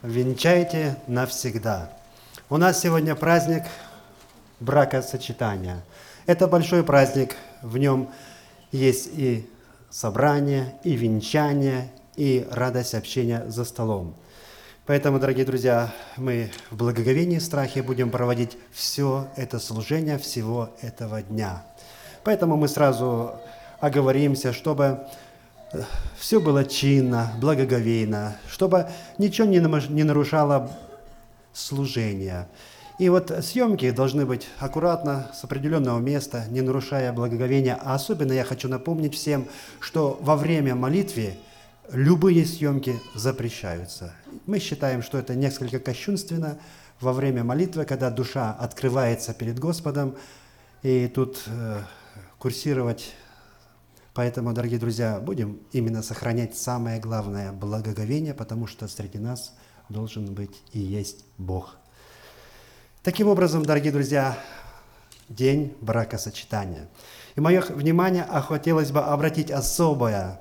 Венчайте навсегда. У нас сегодня праздник бракосочетания. Это большой праздник, в нем есть и собрание, и венчание, и радость общения за столом. Поэтому, дорогие друзья, мы в благоговении и страхе будем проводить все это служение всего этого дня. Поэтому мы сразу оговоримся, чтобы все было чинно, благоговейно, чтобы ничего не нарушало служение. И вот съемки должны быть аккуратно, с определенного места, не нарушая благоговения. А особенно я хочу напомнить всем, что во время молитвы любые съемки запрещаются. Мы считаем, что это несколько кощунственно во время молитвы, когда душа открывается перед Господом, и тут курсировать. Поэтому, дорогие друзья, будем именно сохранять самое главное – благоговение, потому что среди нас должен быть и есть Бог. Таким образом, дорогие друзья, день бракосочетания. И мое внимание хотелось бы обратить особое,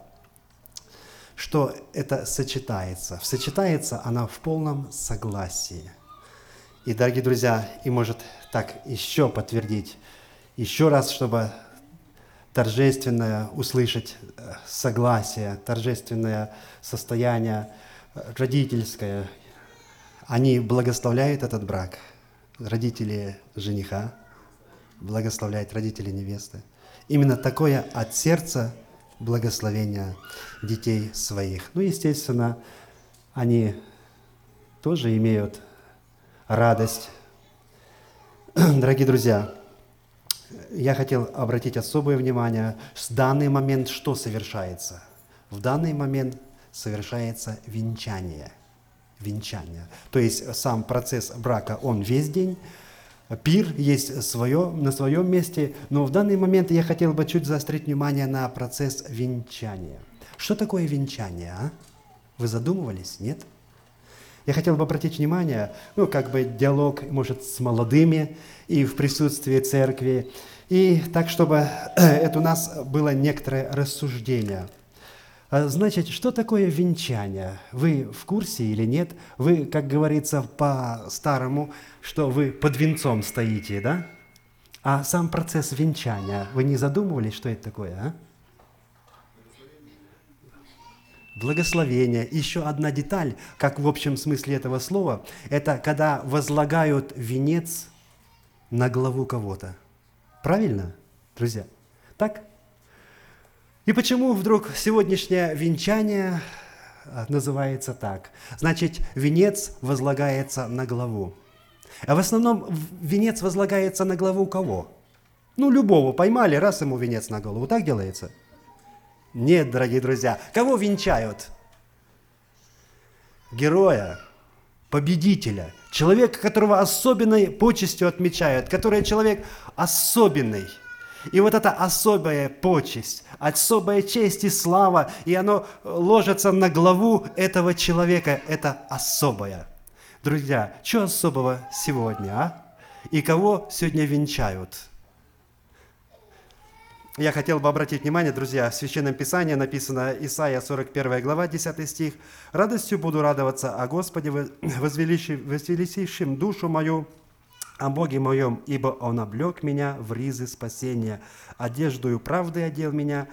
что это сочетается. Сочетается она в полном согласии. И, дорогие друзья, и может так еще подтвердить, еще раз, чтобы торжественное услышать согласие, торжественное состояние родительское. Они благословляют этот брак. Родители жениха благословляют родители невесты. Именно такое от сердца благословение детей своих. Ну, естественно, они тоже имеют радость. Дорогие друзья, я хотел обратить особое внимание, в данный момент что совершается? В данный момент совершается венчание. Венчание. То есть сам процесс брака, он весь день, пир есть на своем месте, но в данный момент я хотел бы чуть заострить внимание на процесс венчания. Что такое венчание, а? Вы задумывались, нет? Я хотел бы обратить внимание, диалог, может, с молодыми и в присутствии церкви, и так, чтобы это у нас было некоторое рассуждение. Значит, что такое венчание? Вы в курсе или нет? Вы, как говорится по-старому, что вы под венцом стоите, да? А сам процесс венчания, вы не задумывались, что это такое, а? Благословение. Еще одна деталь, как в общем смысле этого слова, это когда возлагают венец на главу кого-то. Правильно, друзья? Так? И почему вдруг сегодняшнее венчание называется так? Значит, венец возлагается на главу. А в основном венец возлагается на главу кого? Любого поймали, раз ему венец на голову. Так делается? Нет, дорогие друзья. Кого венчают? Героя, победителя, человека, которого особенной почестью отмечают, который человек особенный. И вот эта особая почесть, особая честь и слава, и оно ложится на главу этого человека, это особое. Друзья, что особого сегодня, а? И кого сегодня венчают? Я хотел бы обратить внимание, друзья, в Священном Писании написано, Исайя 41 глава, 10 стих, «Радостью буду радоваться о Господе, возвеличившим душу мою, о Боге моем, ибо Он облек меня в ризы спасения, одеждою правды одел меня,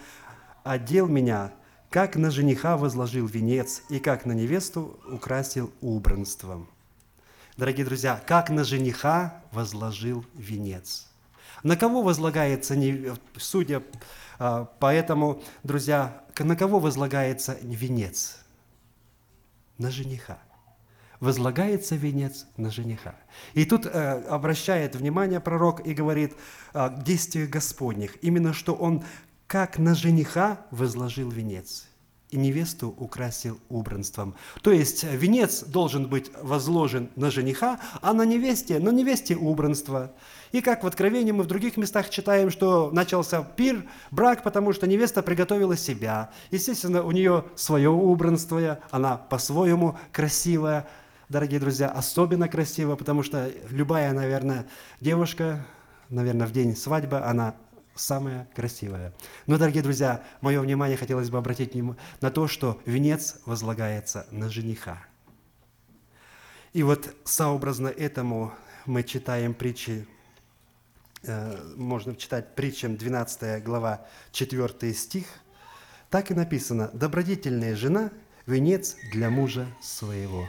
как на жениха возложил венец, и как на невесту украсил убранством». Дорогие друзья, как на жениха возложил венец. На кого возлагается, судя по этому, друзья, на кого возлагается венец? На жениха. Возлагается венец на жениха. И тут обращает внимание пророк и говорит к действиях Господних, именно что он как на жениха возложил венец и невесту украсил убранством. То есть венец должен быть возложен на жениха, а на невесте убранство. И как в Откровении мы в других местах читаем, что начался пир, брак, потому что невеста приготовила себя. Естественно, у нее свое убранство, она по-своему красивая. Дорогие друзья, особенно красивая, потому что любая, наверное, девушка, в день свадьбы, она самая красивая. Но, дорогие друзья, мое внимание хотелось бы обратить на то, что венец возлагается на жениха. И вот сообразно этому мы читаем притчи, можно читать притчам 12 глава, 4 стих. Так и написано: «Добродетельная жена – венец для мужа своего».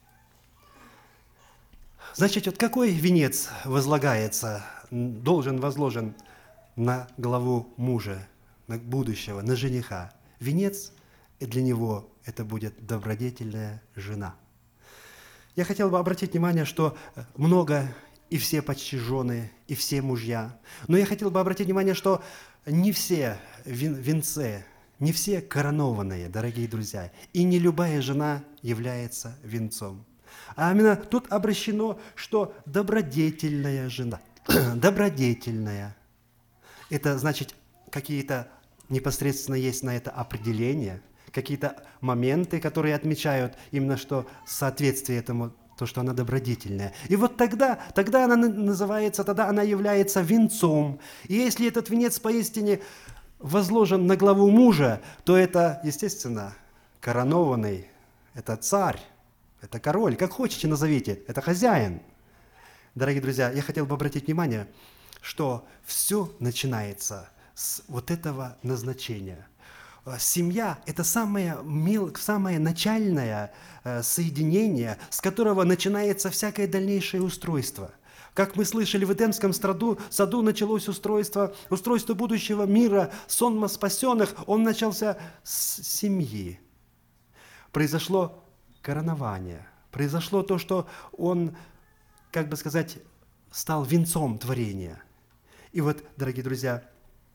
Значит, вот какой венец возлагается, должен возложен на главу мужа, на будущего, на жениха? Венец, и для него это будет добродетельная жена. Я хотел бы обратить внимание, что много и все почти жены, и все мужья. Но я хотел бы обратить внимание, что не все венцы, не все коронованные, дорогие друзья, и не любая жена является венцом. А именно тут обращено, что добродетельная жена, добродетельная, это значит, какие-то непосредственно есть на это определения, какие-то моменты, которые отмечают именно что соответствие этому, то, что она добродетельная. И вот тогда она называется, тогда она является венцом. И если этот венец поистине возложен на главу мужа, то это, естественно, коронованный, это царь, это король, как хотите назовите, это хозяин. Дорогие друзья, я хотел бы обратить внимание, что все начинается с вот этого назначения. Семья – это самое начальное соединение, с которого начинается всякое дальнейшее устройство. Как мы слышали, в Эдемском саду началось устройство будущего мира, сонма спасенных, он начался с семьи. Произошло коронование, произошло то, что он, как бы сказать, стал венцом творения. И вот, дорогие друзья,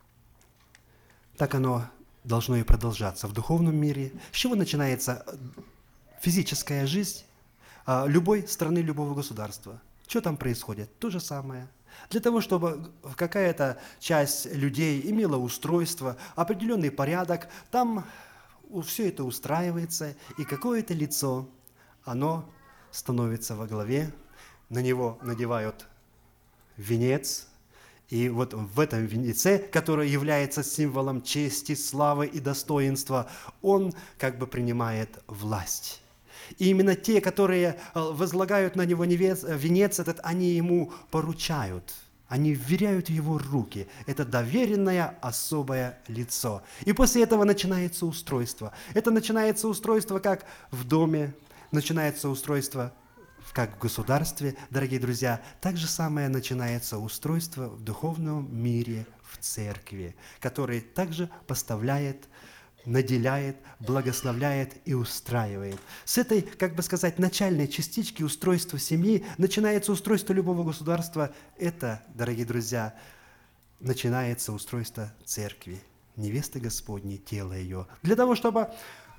так оно должно и продолжаться в духовном мире. С чего начинается физическая жизнь любой страны, любого государства? Что там происходит? То же самое. Для того, чтобы какая-то часть людей имела устройство, определенный порядок, там все это устраивается, и какое-то лицо, оно становится во главе, на него надевают венец, и вот в этом венце, который является символом чести, славы и достоинства, он как бы принимает власть. И именно те, которые возлагают на него венец этот, они ему поручают, они вверяют в его руки. Это доверенное особое лицо. И после этого начинается устройство. Это начинается устройство как в доме, начинается устройство как в государстве, дорогие друзья, так же самое начинается устройство в духовном мире, в церкви, который также поставляет, наделяет, благословляет и устраивает. С этой, как бы сказать, начальной частички устройства семьи начинается устройство любого государства. Это, дорогие друзья, начинается устройство церкви, невесты Господней, тело ее. Для того, чтобы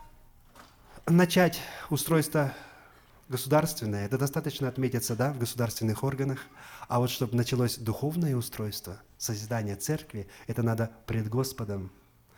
начать устройство государственное, это достаточно отметиться, да, в государственных органах, а вот чтобы началось духовное устройство, созидание церкви, это надо пред Господом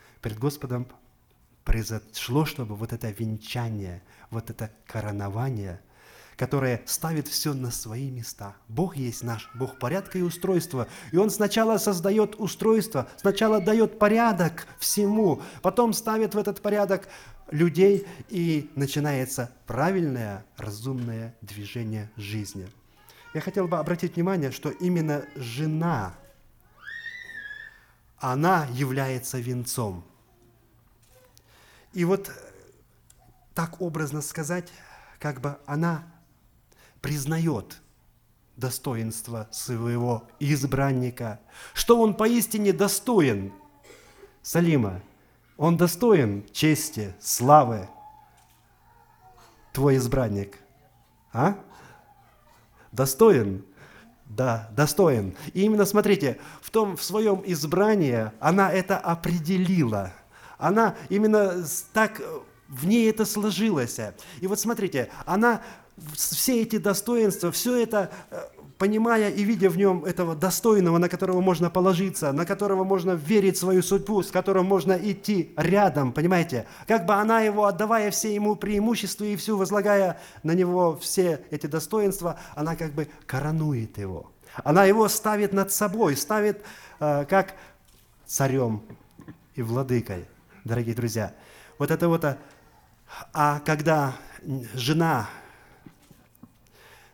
произошло, чтобы вот это венчание, вот это коронование, которое ставит все на свои места. Бог есть наш, Бог порядка и устройства, и Он сначала создает устройство, сначала дает порядок всему, потом ставит в этот порядок людей, и начинается правильное, разумное движение жизни. Я хотел бы обратить внимание, что именно жена, она является венцом. И вот так образно сказать, как бы она признает достоинство своего избранника, что он поистине достоин, Салима, он достоин чести, славы, твой избранник. А? Достоин? Да, достоин. И именно, смотрите, в своем избрании она это определила. Она именно так, в ней это сложилось. И вот смотрите, она все эти достоинства, все это, понимая и видя в нем этого достойного, на которого можно положиться, на которого можно верить свою судьбу, с которым можно идти рядом, понимаете? Как бы она его, отдавая все ему преимущества и всю возлагая на него все эти достоинства, она как бы коронует его. Она его ставит над собой, ставит как царем и владыкой, дорогие друзья. Вот это вот. А когда жена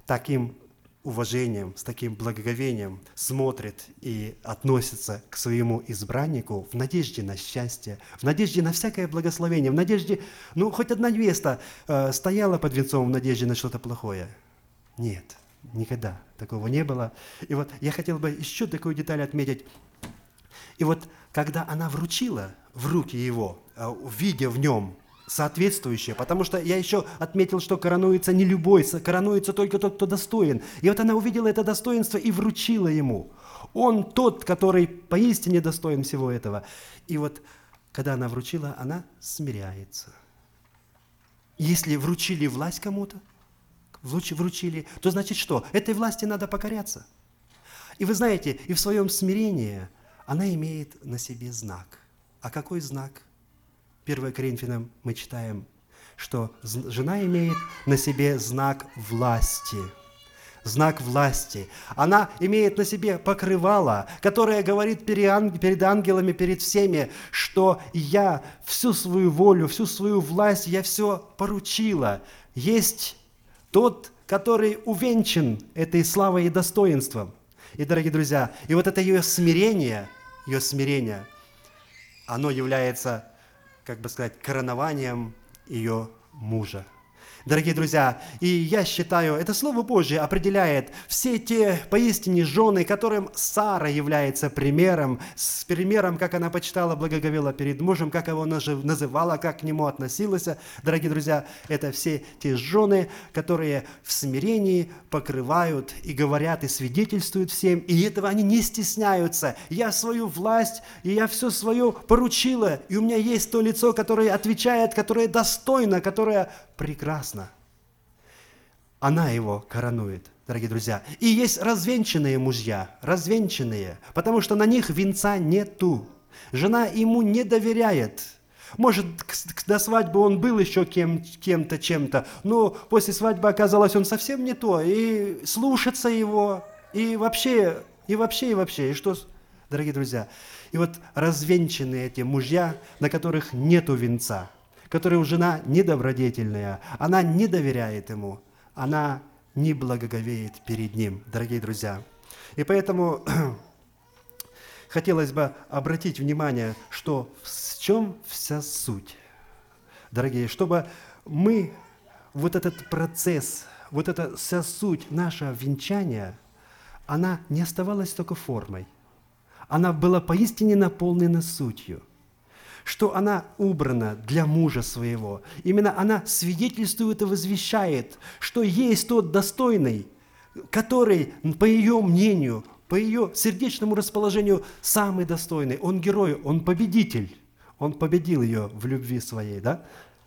таким уважением, с таким благоговением смотрит и относится к своему избраннику в надежде на счастье, в надежде на всякое благословение, в надежде, хоть одна невеста стояла под венцом в надежде на что-то плохое. Нет, никогда такого не было. И вот я хотел бы еще такую деталь отметить. И вот когда она вручила в руки его, видя в нем соответствующее, потому что я еще отметил, что коронуется не любой, коронуется только тот, кто достоин. И вот она увидела это достоинство и вручила ему. Он тот, который поистине достоин всего этого. И вот когда она вручила, она смиряется. Если вручили власть кому-то, вручили, то значит что? Этой власти надо покоряться. И вы знаете, и в своем смирении она имеет на себе знак. А какой знак? 1 Коринфянам мы читаем, что жена имеет на себе знак власти. Знак власти. Она имеет на себе покрывало, которое говорит перед ангелами, перед всеми, что я всю свою волю, всю свою власть, я все поручила. Есть тот, который увенчан этой славой и достоинством. И, дорогие друзья, и вот это ее смирение, оно является, коронованием ее мужа. Дорогие друзья, и я считаю, это Слово Божье определяет все те поистине жены, которым Сара является примером, с примером, как она почитала, благоговела перед мужем, как его называла, как к нему относилась. Дорогие друзья, это все те жены, которые в смирении покрывают и говорят, и свидетельствуют всем, и этого они не стесняются. Я свою власть, и я все свое поручила, и у меня есть то лицо, которое отвечает, которое достойно, которое прекрасно. Она его коронует, дорогие друзья. И есть развенчанные мужья, потому что на них венца нету. Жена ему не доверяет. Может, до свадьбы он был еще кем-то, чем-то, но после свадьбы оказалось, он совсем не то. И слушаться его, и вообще. И что, дорогие друзья? И вот развенчанные эти мужья, на которых нету венца, которая жена недобродетельная, она не доверяет ему, она не благоговеет перед ним, дорогие друзья. И поэтому хотелось бы обратить внимание, что в чем вся суть, дорогие, чтобы мы, вот этот процесс, вот эта вся суть нашего венчания, она не оставалась только формой, она была поистине наполнена сутью, что она убрана для мужа своего. Именно она свидетельствует и возвещает, что есть тот достойный, который, по ее мнению, по ее сердечному расположению, самый достойный. Он герой, он победитель. Он победил ее в любви своей, да?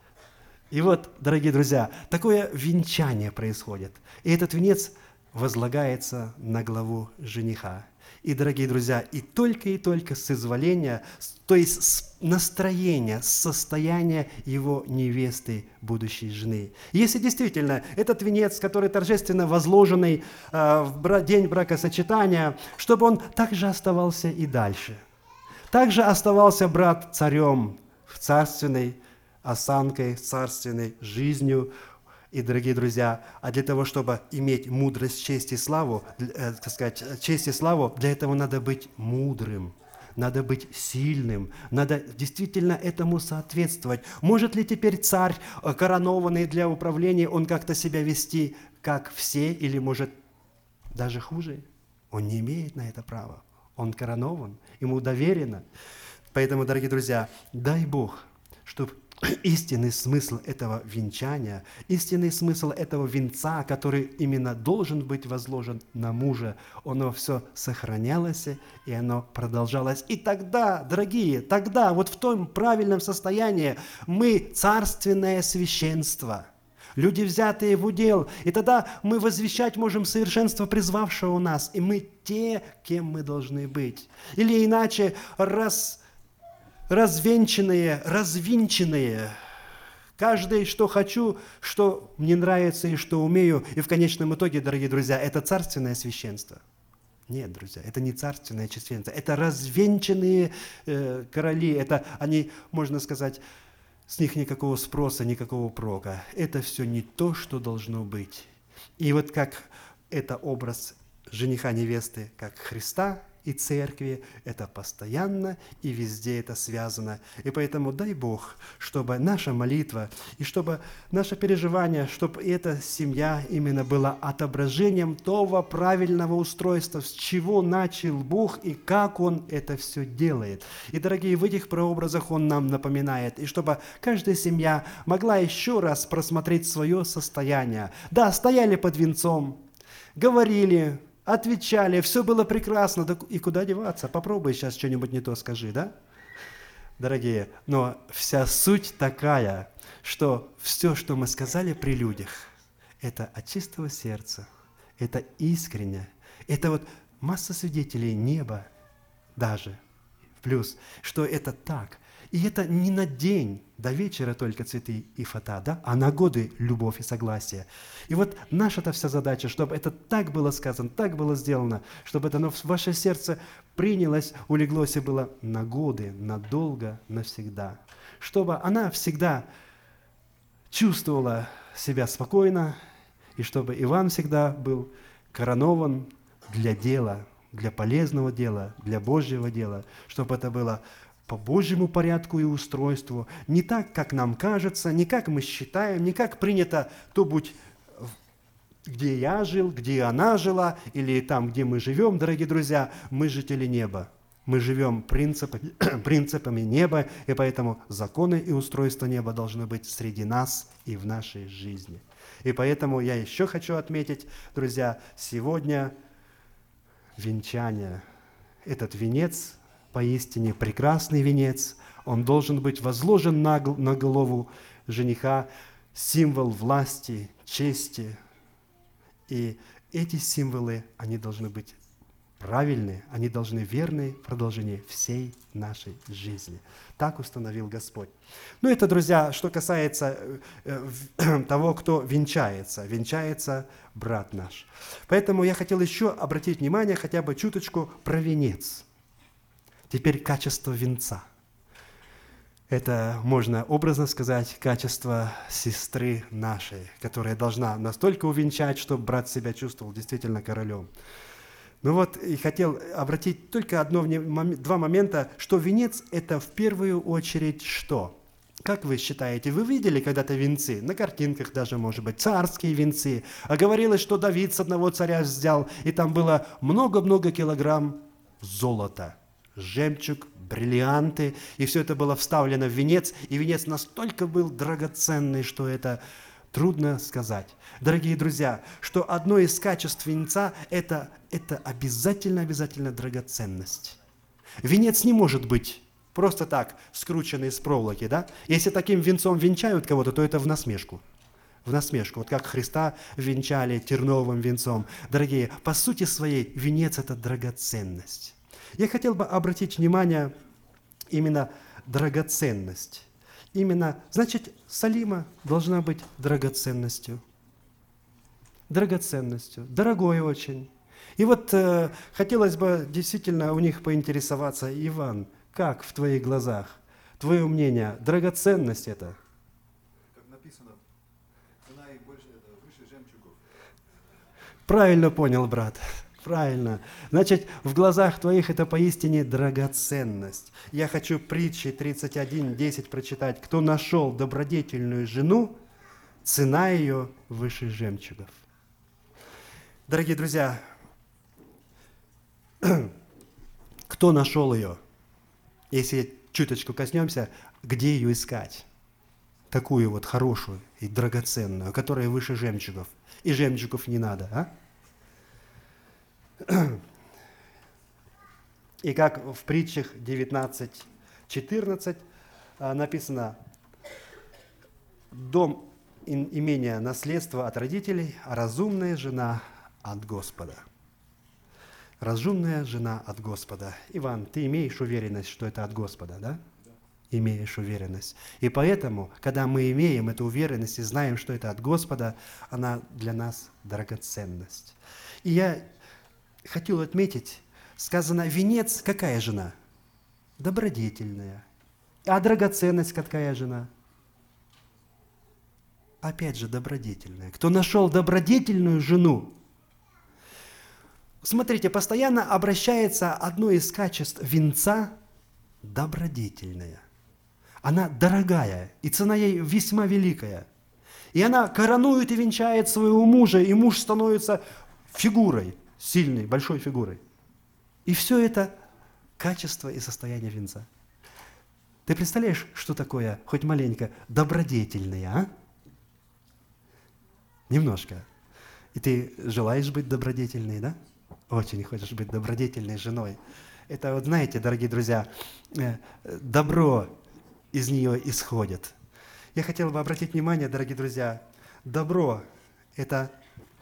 И вот, дорогие друзья, такое венчание происходит. И этот венец возлагается на главу жениха. И, дорогие друзья, и только с изволения, то есть с настроения, с состояния его невесты, будущей жены. Если действительно этот венец, который торжественно возложенный в день бракосочетания, чтобы он также оставался и дальше. Также оставался брат царем, царственной осанкой, царственной жизнью. И, дорогие друзья, а для того, чтобы иметь мудрость, честь и славу, честь и славу, для этого надо быть мудрым, надо быть сильным, надо действительно этому соответствовать. Может ли теперь царь, коронованный для управления, он как-то себя вести, как все, или может даже хуже? Он не имеет на это права. Он коронован, ему доверено. Поэтому, дорогие друзья, дай Бог, чтобы истинный смысл этого венчания, истинный смысл этого венца, который именно должен быть возложен на мужа, оно все сохранялось, и оно продолжалось. И тогда, дорогие, вот в том правильном состоянии мы царственное священство, люди, взятые в удел, и тогда мы возвещать можем совершенство призвавшего нас, и мы те, кем мы должны быть. Или иначе, развенчанные, развинченные. Каждый, что хочу, что мне нравится и что умею. И в конечном итоге, дорогие друзья, это царственное священство. Нет, друзья, это не царственное священство. Это развенчанные короли. Это они, можно сказать, с них никакого спроса, никакого прока. Это все не то, что должно быть. И вот как это образ жениха невесты, как Христа и церкви, это постоянно и везде это связано. И поэтому дай Бог, чтобы наша молитва и чтобы наше переживание, чтобы эта семья именно была отображением того правильного устройства, с чего начал Бог и как Он это все делает. И, дорогие, в этих прообразах Он нам напоминает, и чтобы каждая семья могла еще раз просмотреть свое состояние. Да, стояли под венцом, говорили, отвечали, все было прекрасно, да и куда деваться? Попробуй сейчас что-нибудь не то скажи, да? Дорогие, но вся суть такая, что все, что мы сказали при людях, это от чистого сердца, это искренне, это вот масса свидетелей неба даже, плюс, что это так. И это не на день до вечера только цветы и фата, да, а на годы любовь и согласие. И вот наша-то вся задача, чтобы это так было сказано, так было сделано, чтобы это в ваше сердце принялось, улеглось и было на годы, надолго, навсегда. Чтобы она всегда чувствовала себя спокойно, и чтобы Иван всегда был коронован для дела, для полезного дела, для Божьего дела, чтобы это было по Божьему порядку и устройству, не так, как нам кажется, не как мы считаем, не как принято, то будь где я жил, где она жила, или там, где мы живем, дорогие друзья, мы жители неба. Мы живем принципами неба, и поэтому законы и устройства неба должны быть среди нас и в нашей жизни. И поэтому я еще хочу отметить, друзья, сегодня венчание. Этот венец поистине прекрасный венец, он должен быть возложен на голову жениха, символ власти, чести. И эти символы, они должны быть правильные, они должны верны в продолжении всей нашей жизни. Так установил Господь. Ну, это, друзья, что касается того, кто венчается. Венчается брат наш. Поэтому я хотел еще обратить внимание хотя бы чуточку про венец. Теперь качество венца. Это, можно образно сказать, качество сестры нашей, которая должна настолько увенчать, чтобы брат себя чувствовал действительно королем. Ну вот, и хотел обратить только два момента, что венец – это в первую очередь что? Как вы считаете, вы видели когда-то венцы? На картинках даже, может быть, царские венцы. А говорилось, что Давид с одного царя взял, и там было много-много килограмм золота. Жемчуг, бриллианты, и все это было вставлено в венец, и венец настолько был драгоценный, что это трудно сказать. Дорогие друзья, что одно из качеств венца – это обязательно драгоценность. Венец не может быть просто так, скрученный из проволоки, да? Если таким венцом венчают кого-то, то это в насмешку. В насмешку. Вот как Христа венчали терновым венцом. Дорогие, по сути своей, венец – это драгоценность. Я хотел бы обратить внимание именно драгоценность. Именно, значит, Салима должна быть драгоценностью. Драгоценностью. Дорогой очень. И вот хотелось бы действительно у них поинтересоваться, Иван, как в твоих глазах? Твое мнение, драгоценность это? Как написано, цена их больше, это выше жемчугов. Правильно понял, брат. Правильно. Значит, в глазах твоих это поистине драгоценность. Я хочу притчи 31:10 прочитать. Кто нашел добродетельную жену, цена ее выше жемчугов. Дорогие друзья, кто нашел ее? Если чуточку коснемся, где ее искать? Такую вот хорошую и драгоценную, которая выше жемчугов. И жемчугов не надо, а? И как в притчах 19:14 написано: дом, имение, наследство от родителей, а разумная жена от Господа. Разумная жена от Господа. Иван, ты имеешь уверенность, что это от Господа, да? Имеешь уверенность. И поэтому, когда мы имеем эту уверенность и знаем, что это от Господа, она для нас драгоценность. И я хотел отметить, сказано, венец какая жена? Добродетельная. А драгоценность какая жена? опять же, добродетельная. Кто нашел добродетельную жену, смотрите, постоянно обращается одно из качеств венца – добродетельная. Она дорогая, и цена ей весьма великая. И она коронует и венчает своего мужа, и муж становится фигурой, сильной, большой фигурой. И все это качество и состояние венца. Ты представляешь, что такое, хоть маленько, добродетельное, а? Немножко. И ты желаешь быть добродетельной, да? Очень хочешь быть добродетельной женой. Это вот, знаете, дорогие друзья, добро из нее исходит. Я хотел бы обратить внимание, дорогие друзья, добро – это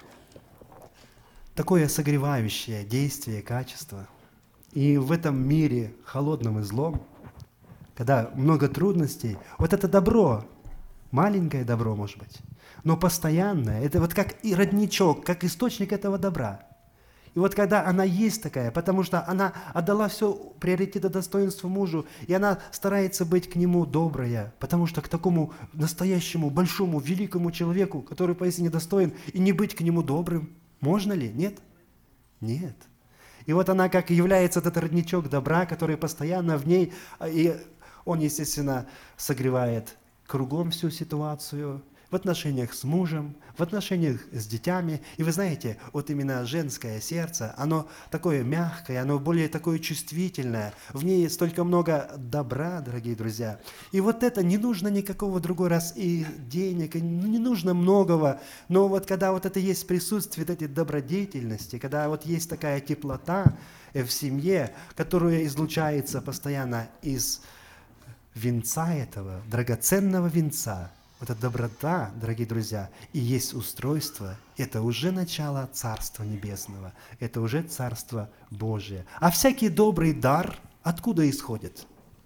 такое согревающее действие, качество. И в этом мире, холодном и злом, когда много трудностей, вот это добро, маленькое добро, может быть, но постоянное, это вот как и родничок, как источник этого добра. И вот когда она есть такая, потому что она отдала все приоритет и достоинство мужу, и она старается быть к нему добрая, потому что к такому настоящему, большому, великому человеку, который поистине достоин, и не быть к нему добрым, можно ли? Нет? Нет. И вот она как является этот родничок добра, который постоянно в ней, и он, естественно, согревает кругом всю ситуацию, в отношениях с мужем, в отношениях с детьми. И вы знаете, вот именно женское сердце, оно такое мягкое, оно более такое чувствительное. В ней столько много добра, дорогие друзья. И вот это не нужно никакого другой раз и денег, и не нужно многого. Но вот когда вот это есть присутствие вот этой добродетельности, когда вот есть такая теплота в семье, которая излучается постоянно из венца этого, драгоценного венца, вот эта доброта, дорогие друзья, и есть устройство, это уже начало Царства Небесного, это уже Царство Божие. А всякий добрый дар откуда исходит?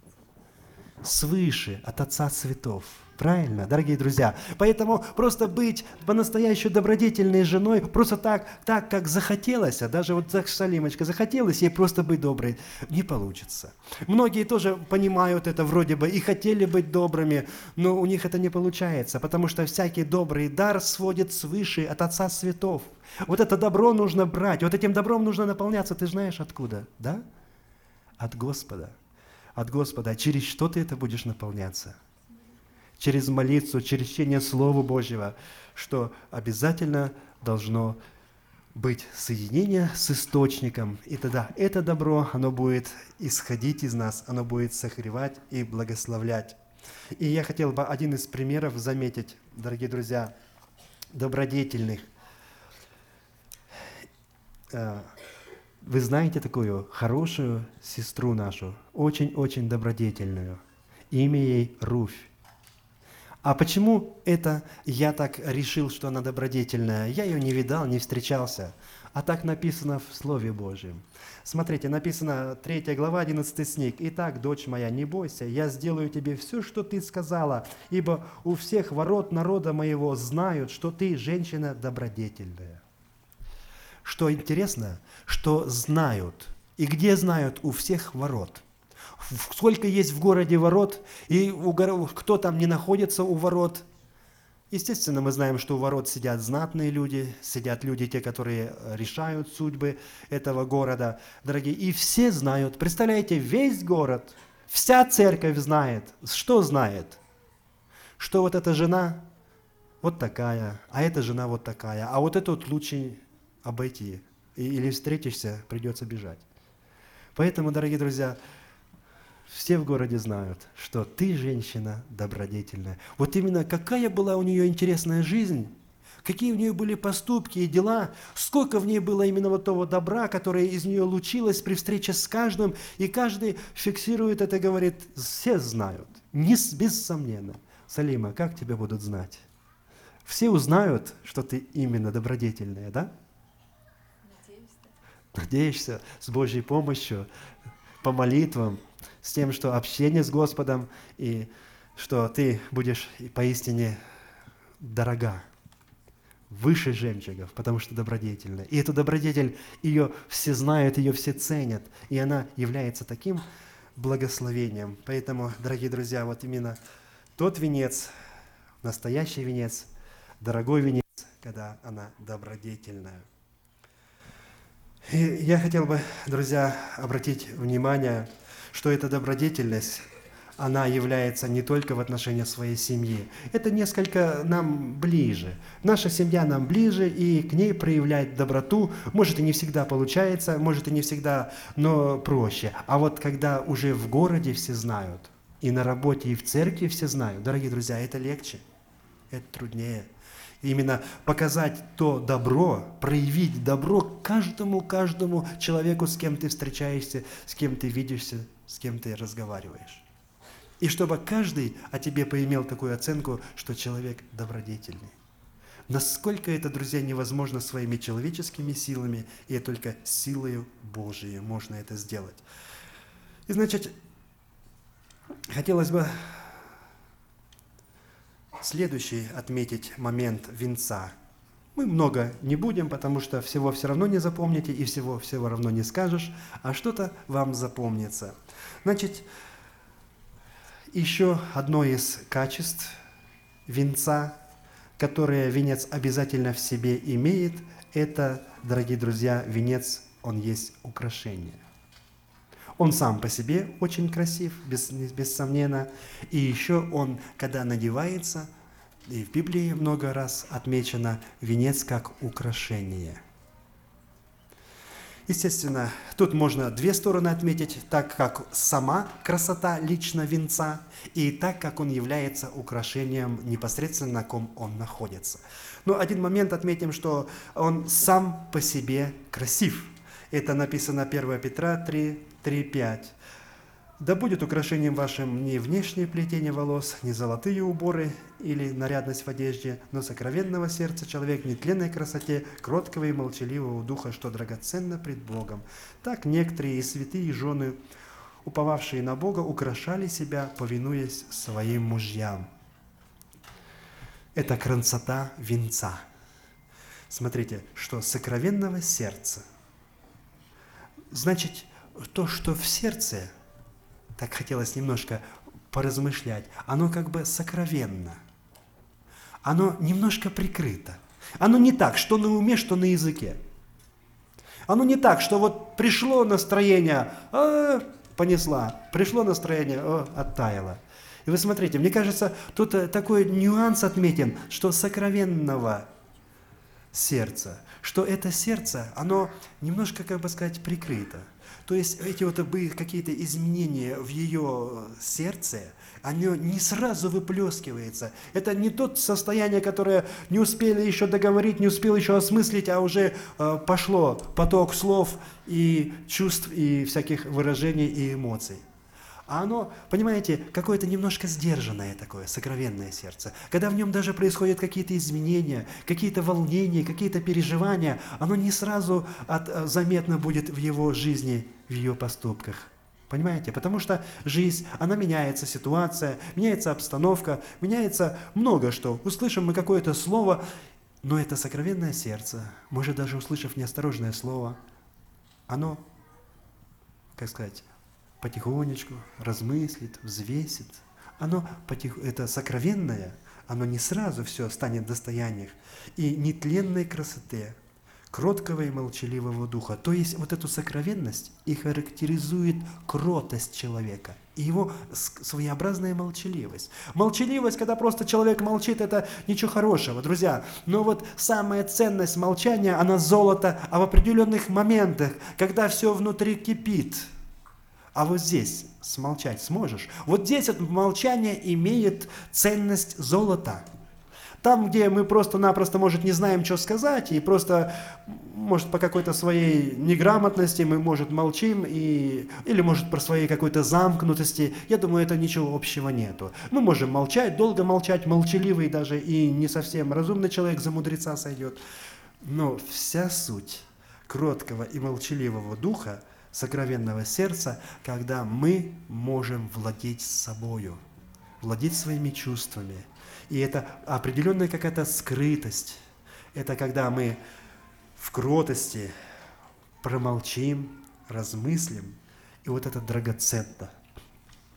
Свыше, от Отца Светов. Правильно, дорогие друзья? Поэтому просто быть по-настоящему добродетельной женой, просто так, как захотелось, а даже вот Салимочка захотелось ей просто быть доброй, не получится. Многие тоже понимают это вроде бы и хотели быть добрыми, но у них это не получается, потому что всякий добрый дар сводит свыше от Отца Светов. Вот это добро нужно брать, вот этим добром нужно наполняться, ты знаешь откуда, да? От Господа. От Господа. Через что ты это будешь наполняться? Через молитву, через чтение Слова Божьего, что обязательно должно быть соединение с источником. И тогда это добро, оно будет исходить из нас, оно будет согревать и благословлять. И я хотел бы один из примеров заметить, дорогие друзья, добродетельных. Вы знаете такую хорошую сестру нашу, очень-очень добродетельную. Имя ей Руфь. А почему это я так решил, что она добродетельная? Я ее не видал, не встречался. А так написано в Слове Божьем. Смотрите, написано 3 глава, 11 стих. «Итак, дочь моя, не бойся, я сделаю тебе все, что ты сказала, ибо у всех ворот народа моего знают, что ты женщина добродетельная». Что интересно, что знают. И где знают? У всех ворот. Сколько есть в городе ворот, и кто там не находится у ворот. Естественно, мы знаем, что у ворот сидят знатные люди, сидят люди, те, которые решают судьбы этого города, дорогие. И все знают, представляете, весь город, вся церковь знает. Что знает? Что вот эта жена вот такая, а эта жена вот такая, а вот эту вот лучше обойти. Или встретишься, придется бежать. Поэтому, дорогие друзья, все в городе знают, что ты женщина добродетельная. Вот именно какая была у нее интересная жизнь, какие у нее были поступки и дела, сколько в ней было именно вот того добра, которое из нее лучилось при встрече с каждым, и каждый фиксирует это, говорит, все знают, бессомненно. Салима, как тебя будут знать? Все узнают, что ты именно добродетельная, да? Надеешься с Божьей помощью, по молитвам, с тем, что общение с Господом, и что ты будешь поистине дорога, выше жемчугов, потому что добродетельная. И эту добродетель, ее все знают, ее все ценят, и она является таким благословением. Поэтому, дорогие друзья, вот именно тот венец, настоящий венец, дорогой венец, когда она добродетельная. И я хотел бы, друзья, обратить внимание, что эта добродетельность, она является не только в отношении своей семьи. Это несколько нам ближе. Наша семья нам ближе, и к ней проявлять доброту, может, и не всегда получается, может, и не всегда, но проще. А вот когда уже в городе все знают, и на работе, и в церкви все знают, дорогие друзья, это легче, это труднее. Именно показать то добро, проявить добро каждому человеку, с кем ты встречаешься, с кем ты видишься, с кем ты разговариваешь. И чтобы каждый о тебе поимел такую оценку, что человек добродетельный. Насколько это, друзья, невозможно своими человеческими силами, и только силою Божией можно это сделать. И значит, хотелось бы следующий отметить момент венца. Мы много не будем, потому что всего все равно не запомните, и всего равно не скажешь, а что-то вам запомнится. Значит, еще одно из качеств венца, которое венец обязательно в себе имеет, это, дорогие друзья, венец, он есть украшение. Он сам по себе очень красив, бессомненно, и еще он, когда надевается, и в Библии много раз отмечено, венец как украшение. Естественно, тут можно две стороны отметить, так как сама красота лично венца, и так как он является украшением непосредственно, на ком он находится. Но один момент отметим, что он сам по себе красив. Это написано 1 Петра 3:5. «Да будет украшением вашим не внешнее плетение волос, не золотые уборы или нарядность в одежде, но сокровенного сердца человек в нетленной красоте, кроткого и молчаливого духа, что драгоценно пред Богом. Так некоторые святые жены, уповавшие на Бога, украшали себя, повинуясь своим мужьям». Это красота венца. Смотрите, что сокровенного сердца. Значит, то, что в сердце, так хотелось немножко поразмышлять, оно как бы сокровенно. Оно немножко прикрыто. Оно не так, что на уме, что на языке. Оно не так, что вот пришло настроение, понесла, пришло настроение, оттаяло. И вы смотрите, мне кажется, тут такой нюанс отметен, что сокровенного сердца, что это сердце, оно немножко, как бы сказать, прикрыто. То есть эти вот какие-то изменения в ее сердце, оно не сразу выплескивается. Это не то состояние, которое не успели еще договорить, не успел еще осмыслить, а уже пошло поток слов и чувств, и всяких выражений и эмоций. А оно, понимаете, какое-то немножко сдержанное такое, сокровенное сердце. Когда в нем даже происходят какие-то изменения, какие-то волнения, какие-то переживания, оно не сразу заметно будет в его жизни, в ее поступках. Понимаете? Потому что жизнь, она меняется, ситуация, меняется обстановка, меняется много что. Услышим мы какое-то слово, но это сокровенное сердце, может даже услышав неосторожное слово, оно, как сказать, потихонечку размыслит, взвесит. Это сокровенное, оно не сразу все станет достоянием. И нетленной красоты, кроткого и молчаливого духа. То есть вот эту сокровенность и характеризует кротость человека и его своеобразная молчаливость. Молчаливость, когда просто человек молчит, это ничего хорошего, друзья. Но вот самая ценность молчания, она золото, а в определенных моментах, когда все внутри кипит, а вот здесь смолчать сможешь? Вот здесь это молчание имеет ценность золота. Там, где мы просто-напросто, может, не знаем, что сказать, и просто, может, по какой-то своей неграмотности мы, может, молчим, или, может, про своей какой-то замкнутости, я думаю, это ничего общего нету. Мы можем молчать, долго молчать, молчаливый даже и не совсем разумный человек за мудреца сойдет. Но вся суть кроткого и молчаливого духа, сокровенного сердца, когда мы можем владеть собою, владеть своими чувствами. И это определенная какая-то скрытость. Это когда мы в кротости промолчим, размыслим, и вот это драгоценно.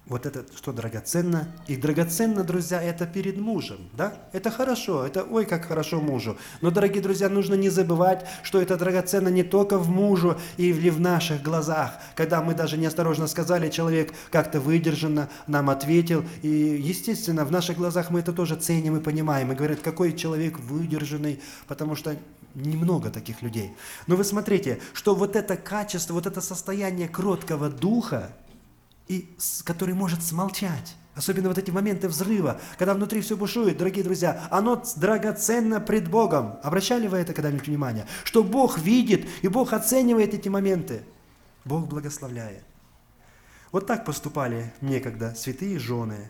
Вот это что драгоценно? И драгоценно, друзья, это перед мужем, да? Это хорошо, это ой, как хорошо мужу. Но, дорогие друзья, нужно не забывать, что это драгоценно не только в мужу или в наших глазах. Когда мы даже неосторожно сказали, человек как-то выдержанно нам ответил. И, естественно, в наших глазах мы это тоже ценим и понимаем. И говорят, какой человек выдержанный, потому что немного таких людей. Но вы смотрите, что вот это качество, вот это состояние кроткого духа, который может смолчать. Особенно вот эти моменты взрыва, когда внутри все бушует, дорогие друзья, оно драгоценно пред Богом. Обращали вы это когда-нибудь внимание? Что Бог видит, и Бог оценивает эти моменты. Бог благословляет. Вот так поступали некогда святые жены,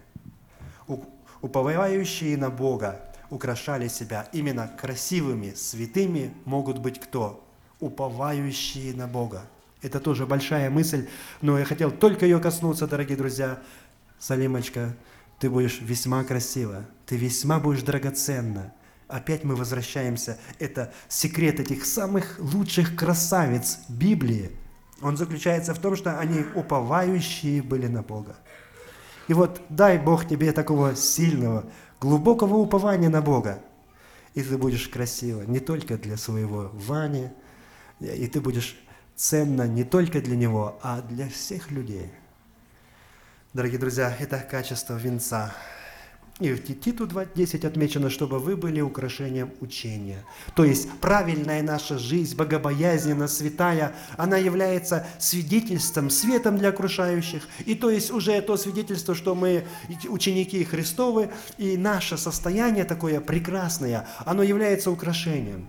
уповающие на Бога, украшали себя. Именно красивыми, святыми могут быть кто? Уповающие на Бога. Это тоже большая мысль, но я хотел только ее коснуться, дорогие друзья. Салимочка, ты будешь весьма красива, ты весьма будешь драгоценна. Опять мы возвращаемся. Это секрет этих самых лучших красавиц Библии. Он заключается в том, что они уповающие были на Бога. И вот дай Бог тебе такого сильного, глубокого упования на Бога. И ты будешь красива не только для своего Вани, и ты будешь ценно не только для него, а для всех людей. Дорогие друзья, это качество венца. И в Титу 2:10 отмечено, чтобы вы были украшением учения. То есть правильная наша жизнь, богобоязненно святая, она является свидетельством, светом для окружающих. И то есть уже то свидетельство, что мы ученики Христовы, и наше состояние такое прекрасное, оно является украшением.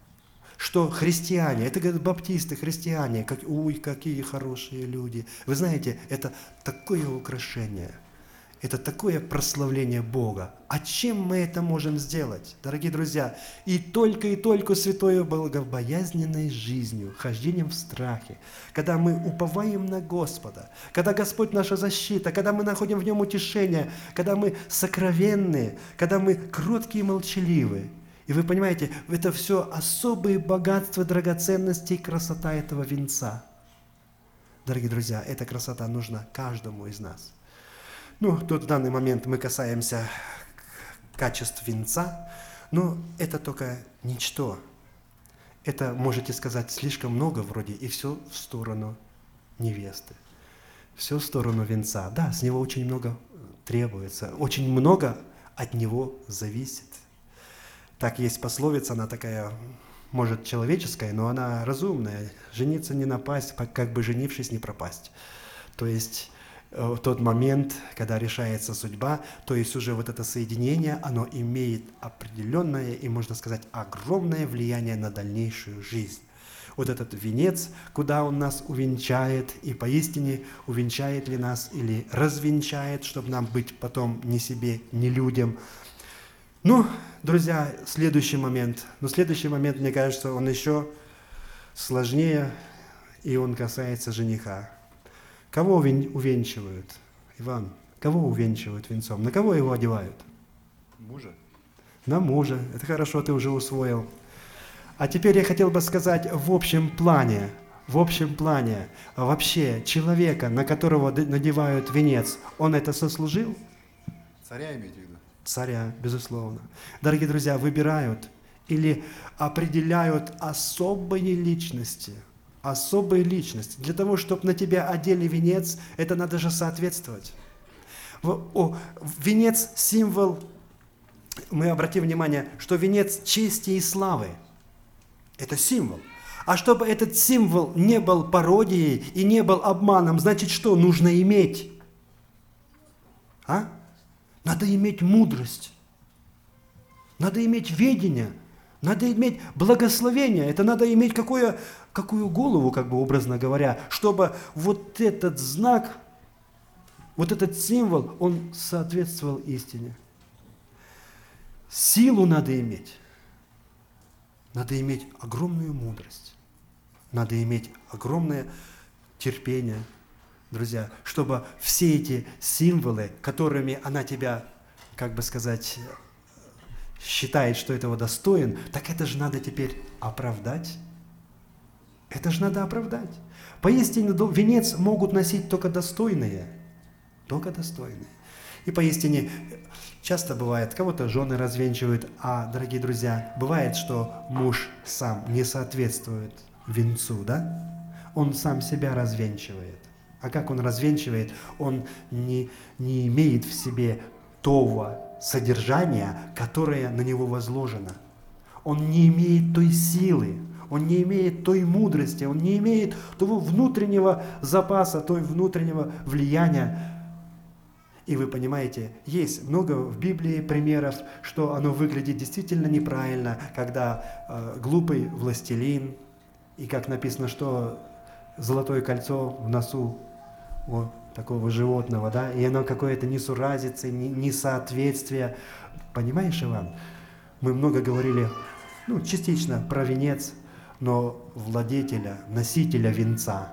Что христиане, это говорят баптисты, христиане, ой, какие хорошие люди. Вы знаете, это такое украшение, это такое прославление Бога. А чем мы это можем сделать, дорогие друзья? И только святой богобоязненной жизнью, хождением в страхе, когда мы уповаем на Господа, когда Господь наша защита, когда мы находим в Нем утешение, когда мы сокровенные, когда мы кроткие и молчаливые. И вы понимаете, это все особые богатства, драгоценности и красота этого венца. Дорогие друзья, эта красота нужна каждому из нас. Тут в данный момент мы касаемся качеств венца, но это только ничто. Это, можете сказать, слишком много вроде, и все в сторону невесты. Все в сторону венца. Да, с него очень много требуется, очень много от него зависит. Так есть пословица, она такая, может, человеческая, но она разумная. Жениться не напасть, как бы женившись не пропасть. То есть в тот момент, когда решается судьба, то есть уже вот это соединение, оно имеет определенное и, можно сказать, огромное влияние на дальнейшую жизнь. Вот этот венец, куда он нас увенчает, и поистине увенчает ли нас или развенчает, чтобы нам быть потом ни себе, ни людям. Друзья, следующий момент. Следующий момент, мне кажется, он еще сложнее, и он касается жениха. Кого увенчивают? Иван, кого увенчивают венцом? На кого его одевают? Мужа. На мужа. Это хорошо, ты уже усвоил. А теперь я хотел бы сказать в общем плане, вообще человека, на которого надевают венец, он это сослужил? Царя имеете в виду? Царя, безусловно. Дорогие друзья, выбирают или определяют особые личности. Для того, чтобы на тебя одели венец, это надо же соответствовать. Венец – символ, мы обратим внимание, что венец чести и славы. Это символ. А чтобы этот символ не был пародией и не был обманом, значит, что нужно иметь? Надо иметь мудрость, надо иметь ведение, надо иметь благословение. Это надо иметь какую голову, образно говоря, чтобы вот этот знак, вот этот символ, он соответствовал истине. Силу надо иметь огромную мудрость, надо иметь огромное терпение. Друзья, чтобы все эти символы, которыми она тебя, считает, что этого достоин, так это же надо теперь оправдать. Поистине венец могут носить только достойные. только достойные. И поистине, часто бывает, кого-то жены развенчивают, а, дорогие друзья, бывает, что муж сам не соответствует венцу, да? Он сам себя развенчивает. А как он развенчивает? Он не имеет в себе того содержания, которое на него возложено. Он не имеет той силы, он не имеет той мудрости, он не имеет того внутреннего запаса, той внутреннего влияния. И вы понимаете, есть много в Библии примеров, что оно выглядит действительно неправильно, когда глупый властелин, и как написано, что золотое кольцо в носу вот такого животного, да, и оно какое-то несуразица, несоответствие. Понимаешь, Иван? Мы много говорили, частично про венец, но владетеля, носителя венца,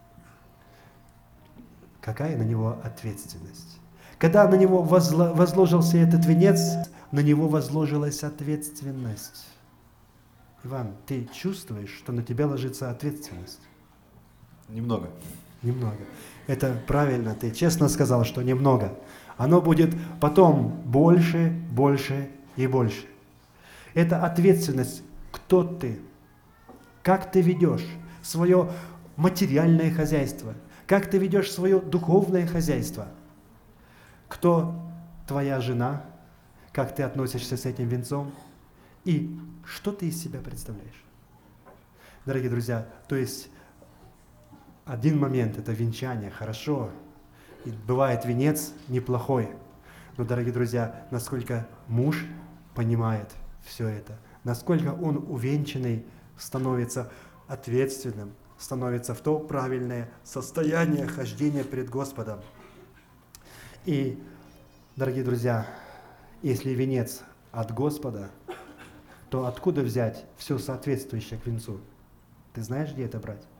какая на него ответственность? Когда на него возложился этот венец, на него возложилась ответственность. Иван, ты чувствуешь, что на тебя ложится ответственность? Немного. Немного. Это правильно, ты честно сказал, что немного. Оно будет потом больше, больше и больше. Это ответственность. Кто ты? Как ты ведешь свое материальное хозяйство? Как ты ведешь свое духовное хозяйство? Кто твоя жена? Как ты относишься с этим венцом? И что ты из себя представляешь? Дорогие друзья, то есть один момент – это венчание, хорошо. И бывает венец неплохой. Но, дорогие друзья, насколько муж понимает все это, насколько он увенчанный становится ответственным, становится в то правильное состояние хождения пред Господом. И, дорогие друзья, если венец от Господа, то откуда взять все соответствующее к венцу? Ты знаешь, где это брать?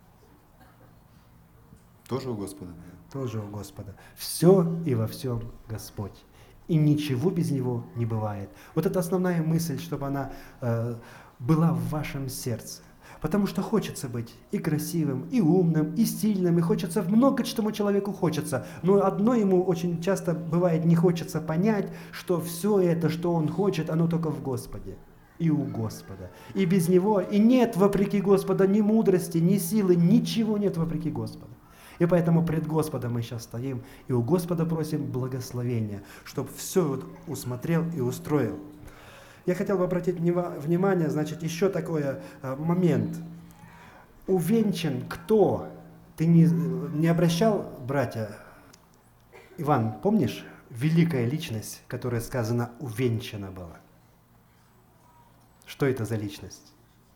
Тоже у Господа. Тоже у Господа. Все и во всем Господь. И ничего без Него не бывает. Вот это основная мысль, чтобы она была в вашем сердце. Потому что хочется быть и красивым, и умным, и сильным, и хочется, много чему человеку хочется. Но одно ему очень часто бывает не хочется понять, что все это, что он хочет, оно только в Господе. И у Господа. И без Него, и нет вопреки Господа ни мудрости, ни силы, ничего нет вопреки Господа. И поэтому пред Господом мы сейчас стоим, и у Господа просим благословения, чтобы все вот усмотрел и устроил. Я хотел бы обратить внимание, значит, еще такой момент. Увенчан кто? Ты не обращал, братья? Иван, помнишь, великая личность, которая сказана увенчана была? Что это за личность?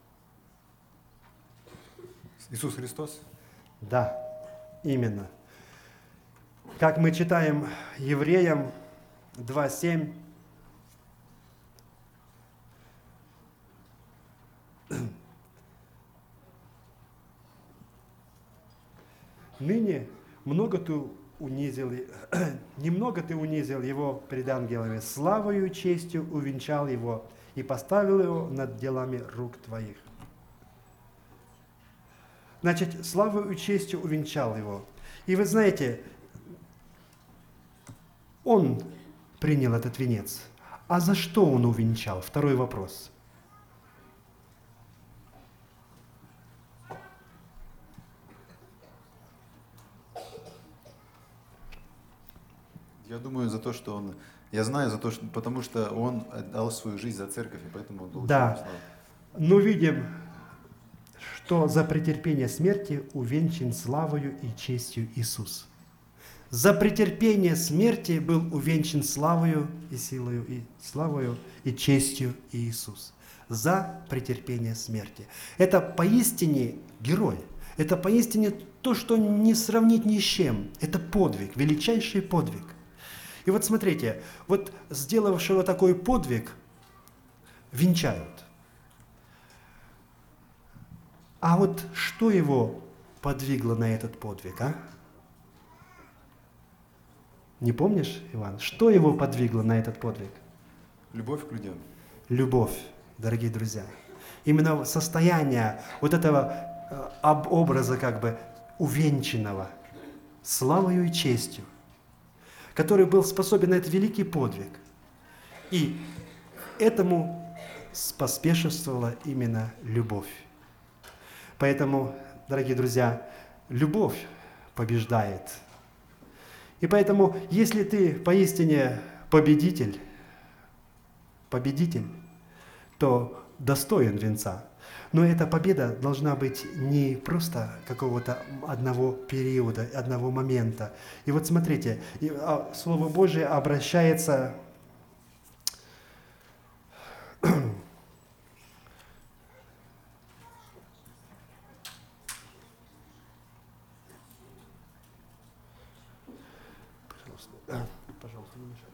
Иисус Христос? Да, именно. Как мы читаем Евреям 2:7, ныне немного ты унизил его пред ангелами, славою и честью увенчал его и поставил его над делами рук твоих. Значит, славою и честью увенчал его. И вы знаете, он принял этот венец. А за что он увенчал? Второй вопрос. Я думаю, за то, что он... Я знаю, потому что он отдал свою жизнь за церковь, и поэтому он получил славу. Но видим, что за претерпение смерти увенчан славою и честью Иисус. За претерпение смерти был увенчан славою и силою, и славою и честью Иисус. За претерпение смерти. Это поистине герой. Это поистине то, что не сравнить ни с чем. Это подвиг, величайший подвиг. И вот смотрите, вот сделавшего такой подвиг венчают. А вот что его подвигло на этот подвиг, а? Не помнишь, Иван? Что его подвигло на этот подвиг? Любовь к людям. Любовь, дорогие друзья. Именно состояние вот этого образа как бы увенчанного славою и честью. который был способен на этот великий подвиг. И этому поспешествовала именно любовь. Поэтому, дорогие друзья, любовь побеждает. И поэтому, если ты поистине победитель, то достоин венца. Но эта победа должна быть не просто какого-то одного периода, одного момента. И вот смотрите, Слово Божие обращается пожалуйста, не мешайте.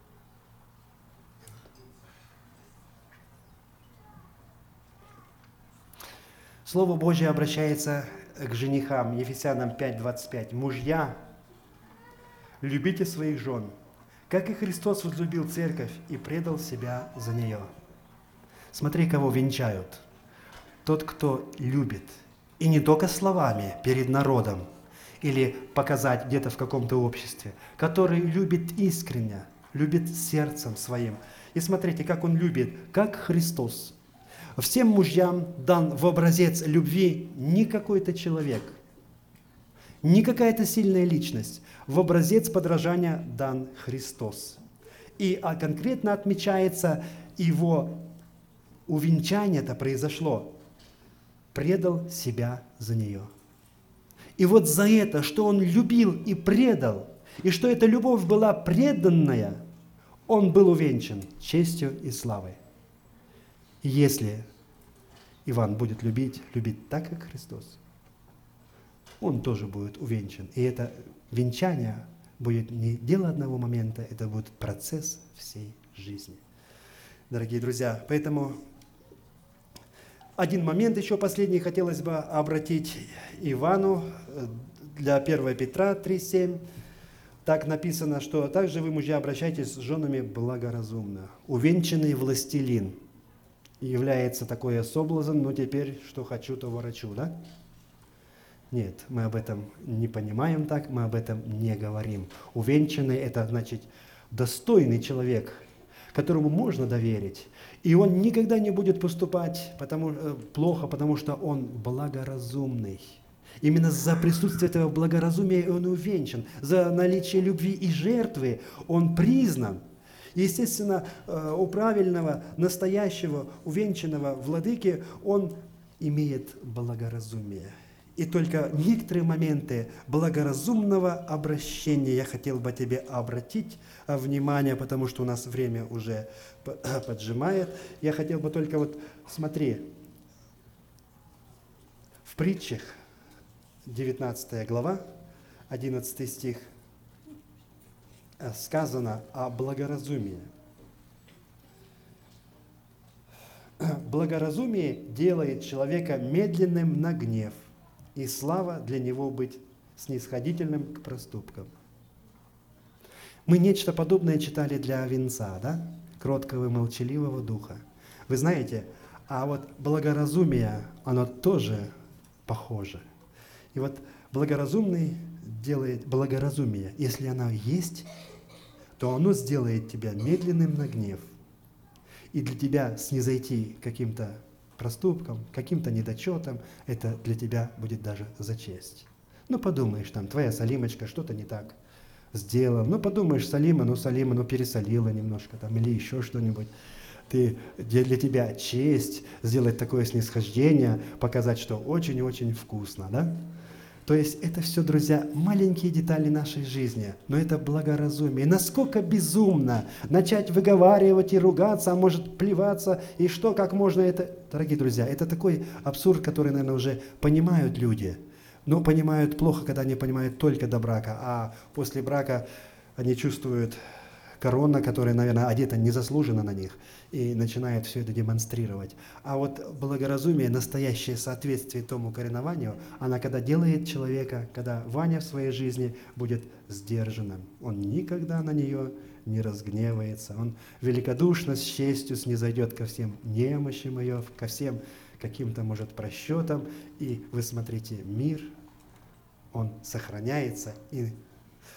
Слово Божье обращается к женихам, Ефесянам 5:25. Мужья, любите своих жен, как и Христос возлюбил церковь и предал себя за нее. Смотри, кого венчают. Тот, кто любит. И не только словами перед народом или показать где-то в каком-то обществе, который любит искренне, любит сердцем своим. И смотрите, как он любит, как Христос. Всем мужьям дан в образец любви не какой-то человек, не какая-то сильная личность. В образец подражания дан Христос. И конкретно отмечается его увенчание, это произошло. Предал себя за нее. И вот за это, что он любил и предал, и что эта любовь была преданная, он был увенчан честью и славой. И если Иван будет любить так, как Христос, он тоже будет увенчан. И это венчание будет не дело одного момента, это будет процесс всей жизни. Дорогие друзья, поэтому один момент еще последний хотелось бы обратить Ивану для 1 Петра 3:7. Так написано, что также вы, мужья, обращайтесь с женами благоразумно. Увенчанный властелин является такой соблазн, но теперь что хочу, то ворочу, да? Нет, мы об этом не понимаем так, мы об этом не говорим. Увенчанный – это значит достойный человек, которому можно доверить. И он никогда не будет поступать плохо, потому что он благоразумный. Именно за присутствие этого благоразумия он увенчан. За наличие любви и жертвы он признан. Естественно, у правильного, настоящего, увенчанного владыки он имеет благоразумие. И только некоторые моменты благоразумного обращения я хотел бы тебе обратить внимание, потому что у нас время уже поджимает. Я хотел бы только смотри, в притчах, 19 глава, 11 стих, сказано о благоразумии. Благоразумие делает человека медленным на гнев, и слава для него быть снисходительным к проступкам. Мы нечто подобное читали для венца, да? Кроткого и молчаливого духа. Вы знаете, а вот благоразумие, оно тоже похоже. И вот благоразумный делает благоразумие. Если оно есть, то оно сделает тебя медленным на гнев. И для тебя снизойти каким-то проступком, каким-то недочетом, это для тебя будет даже за честь. Ну, подумаешь, там, твоя Салимочка что-то не так сделала. Ну, подумаешь, Салима, пересолила немножко, там, или еще что-нибудь. Для тебя честь сделать такое снисхождение, показать, что очень-очень вкусно, да? То есть это все, друзья, маленькие детали нашей жизни, но это благоразумие. И насколько безумно начать выговаривать и ругаться, а может плеваться, и что, как можно это... Дорогие друзья, это такой абсурд, который, наверное, уже понимают люди, но понимают плохо, когда они понимают только до брака, а после брака они чувствуют корона, которая, наверное, одета незаслуженно на них, и начинает все это демонстрировать. А вот благоразумие, настоящее соответствие тому коренованию, она когда делает человека, когда Ваня в своей жизни будет сдержанным, он никогда на нее не разгневается, он великодушно, с честью снизойдет ко всем немощам ее, ко всем каким-то, может, просчетам, и вы смотрите, мир, он сохраняется, и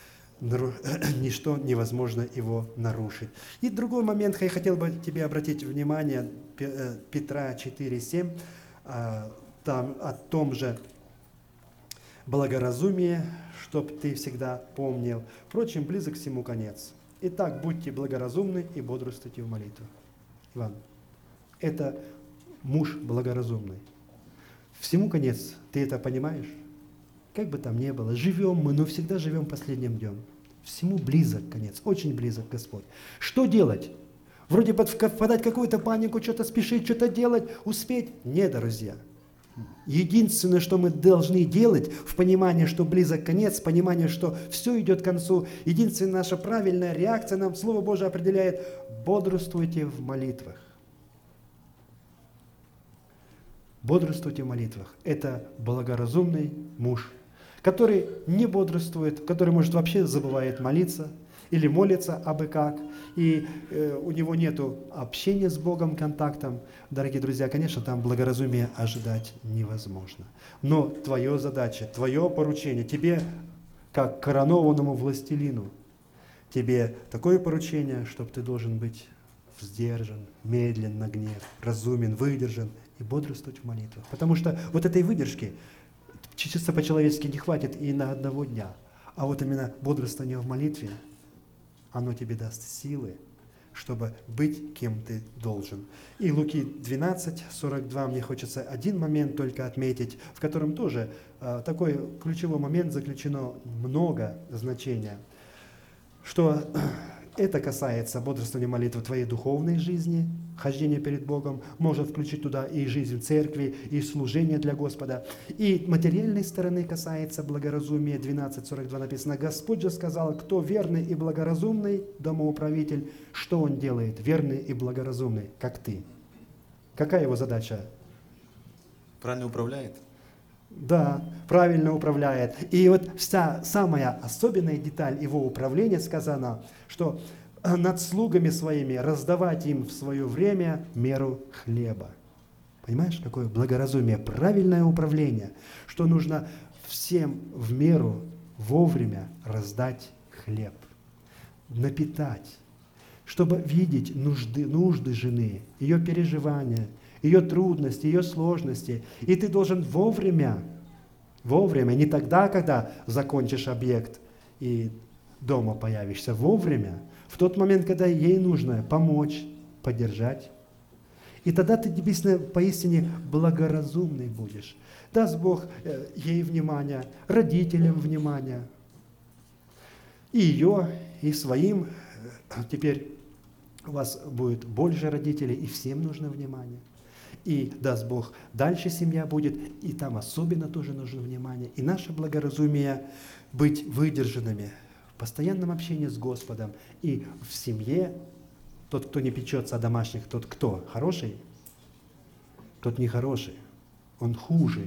ничто невозможно его нарушить. И другой момент, я хотел бы тебе обратить внимание, Петра 4:7, там о том же благоразумии, чтоб ты всегда помнил. Впрочем, близок всему конец. Итак, будьте благоразумны и бодрствуйте в молитве. Иван, это муж благоразумный. Всему конец. Ты это понимаешь? Как бы там ни было, живем мы, но всегда живем последним днем. Всему близок конец, очень близок Господь. Что делать? Вроде бы впадать в какую-то панику, что-то спешить, что-то делать, успеть? Нет, друзья. Единственное, что мы должны делать в понимании, что близок конец, в понимании, что все идет к концу, единственная наша правильная реакция нам Слово Божие определяет: бодрствуйте в молитвах. Бодрствуйте в молитвах. Это благоразумный муж, который не бодрствует, который, может, вообще забывает молиться или молится абы как, и у него нет общения с Богом, контактом. Дорогие друзья, конечно, там благоразумие ожидать невозможно. Но твоя задача, твое поручение, тебе, как коронованному властелину, тебе такое поручение, чтобы ты должен быть сдержан, медлен на гнев, разумен, выдержан и бодрствовать в молитвах. Потому что вот этой выдержки чисто по-человечески не хватит и на одного дня. А вот именно бодрствование в молитве, оно тебе даст силы, чтобы быть кем ты должен. И Луки 12:42 мне хочется один момент только отметить, в котором тоже такой ключевой момент заключено много значения, что это касается бодрствования молитвы твоей духовной жизни, хождения перед Богом, может включить туда и жизнь в церкви, и служение для Господа. И материальной стороны касается благоразумия. 12:42 написано: «Господь же сказал, кто верный и благоразумный домоуправитель, что он делает? Верный и благоразумный, как ты». Какая его задача? Правильно управляет? Да, правильно управляет. И вот вся самая особенная деталь его управления сказано, что над слугами своими раздавать им в свое время меру хлеба. Понимаешь, какое благоразумие, правильное управление, что нужно всем в меру вовремя раздать хлеб, напитать, чтобы видеть нужды жены, ее переживания, ее трудности, ее сложности. И ты должен вовремя, не тогда, когда закончишь объект и дома появишься, вовремя, в тот момент, когда ей нужно помочь, поддержать. И тогда ты поистине благоразумный будешь. Даст Бог ей внимание, родителям внимание, и ее, и своим. Теперь у вас будет больше родителей, и всем нужно внимание. И даст Бог, дальше семья будет, и там особенно тоже нужно внимание. И наше благоразумие быть выдержанными в постоянном общении с Господом. И в семье тот, кто не печется о домашних, тот кто? Хороший? Тот нехороший. Он хуже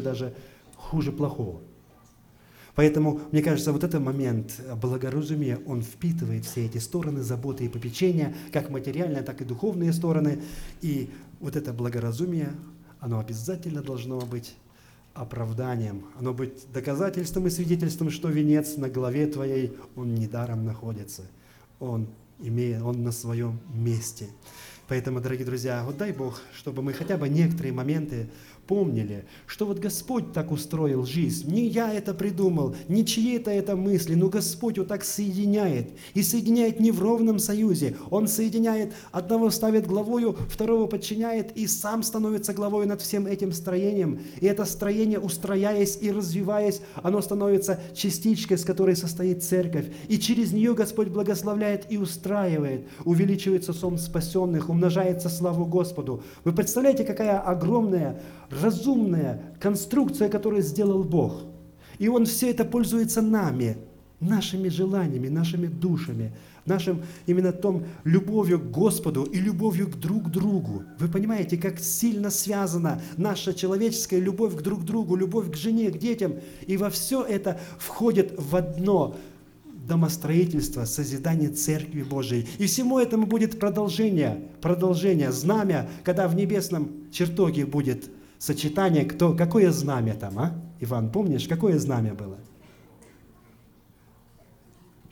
плохого. Поэтому, мне кажется, вот этот момент благоразумия, он впитывает все эти стороны заботы и попечения, как материальные, так и духовные стороны. И вот это благоразумие, оно обязательно должно быть оправданием, оно быть доказательством и свидетельством, что венец на голове твоей, он недаром находится, он на своем месте. Поэтому, дорогие друзья, вот дай Бог, чтобы мы хотя бы некоторые моменты помнили, что вот Господь так устроил жизнь. Не я это придумал, не чьи-то это мысли, но Господь вот так соединяет. И соединяет не в ровном союзе. Он соединяет, одного ставит главою, второго подчиняет, и сам становится главой над всем этим строением. И это строение, устрояясь и развиваясь, оно становится частичкой, с которой состоит церковь. И через нее Господь благословляет и устраивает. Увеличивается сон спасенных, умножается славу Господу. Вы представляете, какая огромная, разумная конструкция, которую сделал Бог. И Он все это пользуется нами, нашими желаниями, нашими душами, нашим именно том любовью к Господу и любовью к друг другу. Вы понимаете, как сильно связана наша человеческая любовь к друг другу, любовь к жене, к детям. И во все это входит в одно домостроительство, созидание Церкви Божией. И всему этому будет продолжение, знамя, когда в небесном чертоге будет сочетание, какое знамя там, а? Иван, помнишь, какое знамя было?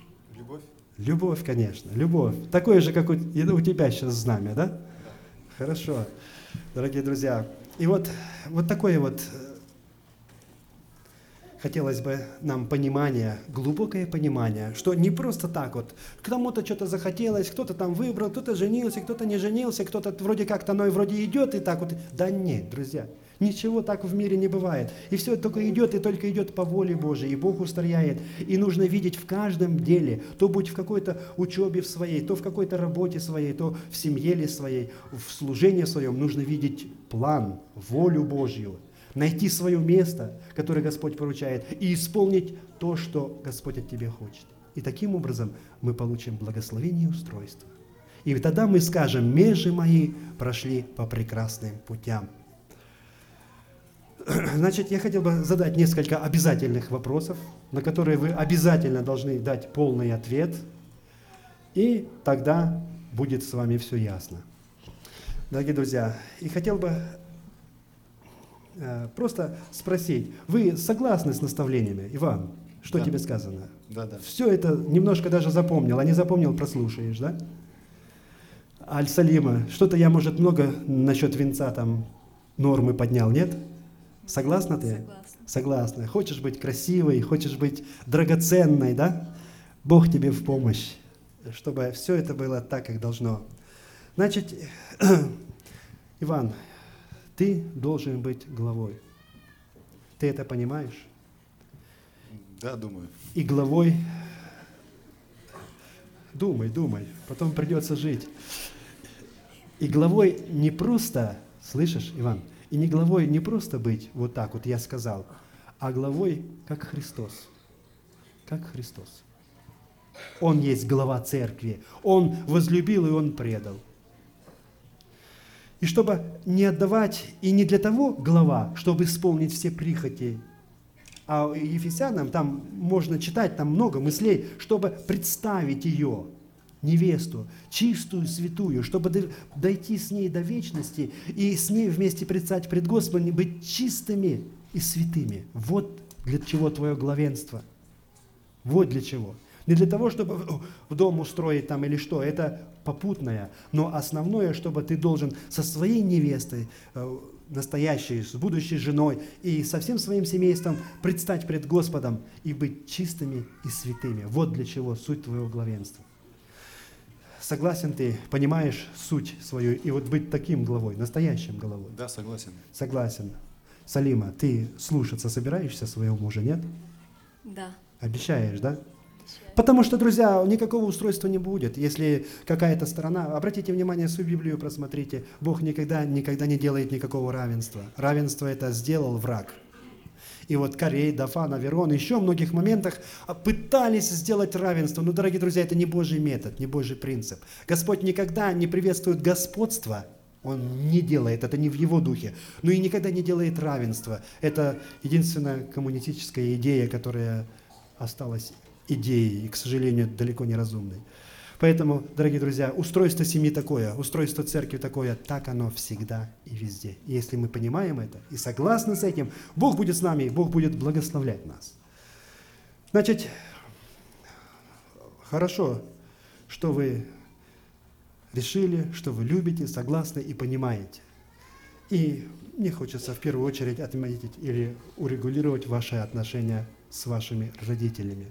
Любовь, конечно, любовь. Такое же, как у тебя сейчас знамя, да? Хорошо, дорогие друзья. И вот такое вот хотелось бы нам понимание, глубокое понимание, что не просто так вот, кому-то что-то захотелось, кто-то там выбрал, кто-то женился, кто-то не женился, кто-то вроде как-то, но и вроде идет и так вот. Да нет, друзья, ничего так в мире не бывает. И все только идет, и только идет по воле Божией, и Бог устрояет. И нужно видеть в каждом деле, то будь в какой-то учебе в своей, то в какой-то работе своей, то в семье ли своей, в служении своем, нужно видеть план, волю Божью, найти свое место, которое Господь поручает, и исполнить то, что Господь от тебя хочет. И таким образом мы получим благословение и устройство. И тогда мы скажем: межи мои прошли по прекрасным путям. Значит, я хотел бы задать несколько обязательных вопросов, на которые вы обязательно должны дать полный ответ, и тогда будет с вами все ясно. Дорогие друзья, и хотел бы просто спросить, вы согласны с наставлениями? Иван, что Да. тебе сказано? Да. Все это немножко даже запомнил, а не запомнил, прослушаешь, да? Аль-Салима, что-то я, может, много насчет венца там нормы поднял, нет? Согласна ты? Согласна. Согласна. Хочешь быть красивой, хочешь быть драгоценной, да? Бог тебе в помощь, чтобы все это было так, как должно. Значит, Иван, ты должен быть главой. Ты это понимаешь? Да, думаю. И главой, думай, потом придется жить. И главой не просто, слышишь, Иван, и не главой не просто быть вот так вот, я сказал, а главой, как Христос. Как Христос. Он есть глава церкви. Он возлюбил и Он предал. И чтобы не отдавать, и не для того глава, чтобы исполнить все прихоти, а Ефесянам там можно читать, там много мыслей, чтобы представить ее, невесту, чистую, святую, чтобы дойти с ней до вечности и с ней вместе предстать пред Господом, быть чистыми и святыми. Вот для чего твое главенство. Вот для чего. Не для того, чтобы в дом устроить там или что, это попутное, но основное, чтобы ты должен со своей невестой, настоящей, с будущей женой и со всем своим семейством предстать пред Господом и быть чистыми и святыми. Вот для чего суть твоего главенства. Согласен ты, понимаешь суть свою, и вот быть таким главой, настоящим главой? Да, согласен. Согласен. Салима, ты слушаться собираешься своего мужа, нет? Да. Обещаешь, да? Потому что, друзья, никакого устройства не будет, если какая-то сторона... Обратите внимание, свою Библию просмотрите. Бог никогда не делает никакого равенства. Равенство это сделал враг. И вот Корей, Дафан, Аверон, еще в многих моментах пытались сделать равенство. Но, дорогие друзья, это не Божий метод, не Божий принцип. Господь никогда не приветствует господство, Он не делает, это не в Его духе, но и никогда не делает равенства. Это единственная коммунистическая идея, которая осталась идеей, и, к сожалению, далеко не разумной. Поэтому, дорогие друзья, устройство семьи такое, устройство церкви такое, так оно всегда и везде. И если мы понимаем это и согласны с этим, Бог будет с нами, Бог будет благословлять нас. Значит, хорошо, что вы решили, что вы любите, согласны и понимаете. И мне хочется в первую очередь отметить или урегулировать ваши отношения с вашими родителями.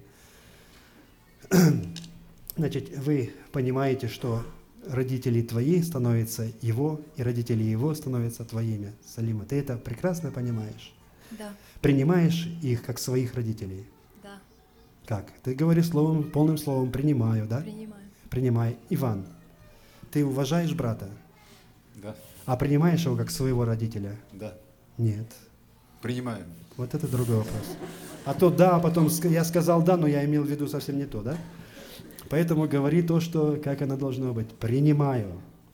Значит, вы понимаете, что родители твои становятся его, и родители его становятся твоими. Салима, ты это прекрасно понимаешь? Да. Принимаешь их как своих родителей? Да. Как? Ты говоришь словом, полным словом «принимаю», да? Принимаю. Принимай. Иван, ты уважаешь брата, Да. а принимаешь его как своего родителя? Да. Нет. Принимаю. Вот это другой вопрос. А то да, а потом я сказал да, но я имел в виду совсем не то, да? Поэтому говори то, что, как оно должно быть. Принимаю.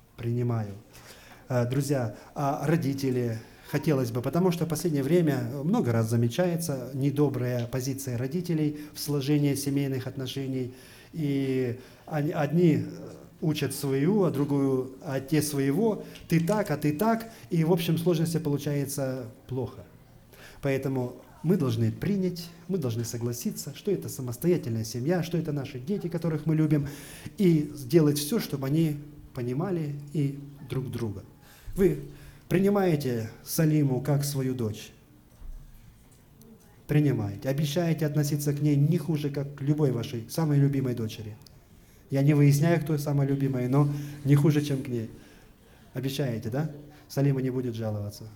Друзья, а родители, хотелось бы, потому что в последнее время много раз замечается недобрая позиция родителей в сложении семейных отношений. И одни учат свою, а те своего. Ты так, а ты так. И в общем сложности получается плохо. Поэтому мы должны принять, мы должны согласиться, что это самостоятельная семья, что это наши дети, которых мы любим, и сделать все, чтобы они понимали и друг друга. Вы принимаете Салиму как свою дочь? Принимаете. Обещаете относиться к ней не хуже, как к любой вашей самой любимой дочери. Я не выясняю, кто самая любимая, но не хуже, чем к ней. Обещаете, да? Салима не будет жаловаться.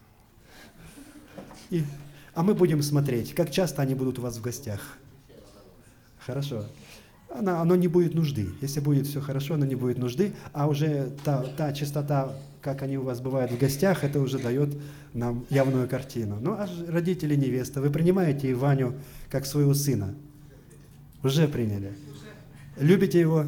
А мы будем смотреть, как часто они будут у вас в гостях. Хорошо. Оно не будет нужды. Если будет все хорошо, оно не будет нужды, а уже та чистота, как они у вас бывают в гостях, это уже дает нам явную картину. Ну, а родители невесты, вы принимаете Ваню как своего сына? Уже приняли? Любите его?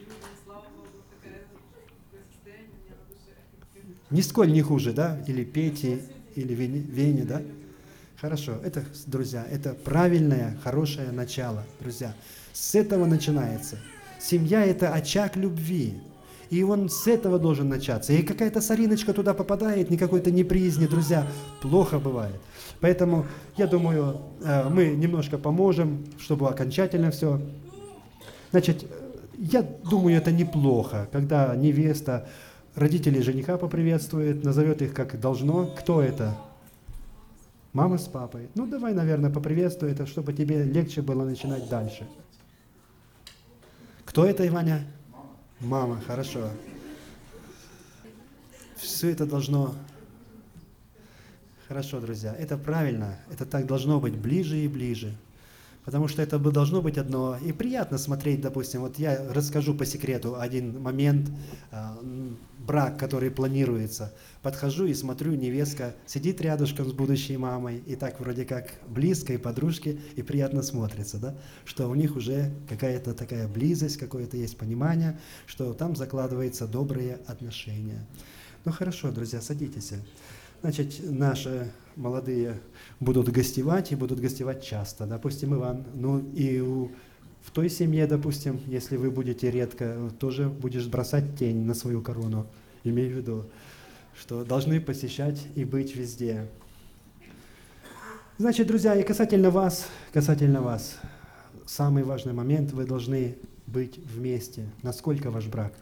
Нисколь не хуже, да? Или Пете, или Вене, да? Хорошо. Это, друзья, это правильное, хорошее начало, друзья. С этого начинается. Семья – это очаг любви. И он с этого должен начаться. И какая-то сориночка туда попадает, ни какой-то неприязни, друзья, плохо бывает. Поэтому, я думаю, мы немножко поможем, чтобы окончательно все. Значит, я думаю, это неплохо, когда невеста родителей жениха поприветствует, назовет их как должно. Кто это? Мама с папой. Ну, давай, наверное, поприветствуй это, чтобы тебе легче было начинать дальше. Кто это, Иваня? Мама, хорошо. Все это должно... Хорошо, друзья, это правильно, это так должно быть ближе и ближе. Потому что это должно быть одно. И приятно смотреть, допустим, вот я расскажу по секрету один момент, брак, который планируется. Подхожу и смотрю, невестка сидит рядышком с будущей мамой, и так вроде как близко, и подружки, и приятно смотрится, да? Что у них уже какая-то такая близость, какое-то есть понимание, что там закладываются добрые отношения. Ну хорошо, друзья, садитесь. Значит, наши молодые будут гостевать и будут гостевать часто. Допустим, Иван, ну и в той семье, допустим, если вы будете редко, тоже будешь бросать тень на свою корону. Имею в виду, что должны посещать и быть везде. Значит, друзья, и касательно вас, самый важный момент, вы должны быть вместе. Насколько ваш брак?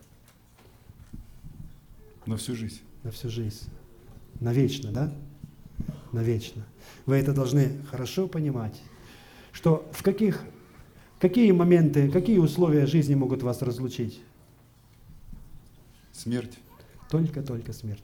На всю жизнь. На всю жизнь. Навечно, да? Навечно. Вы это должны хорошо понимать, что какие моменты, какие условия жизни могут вас разлучить? Смерть. Только смерть.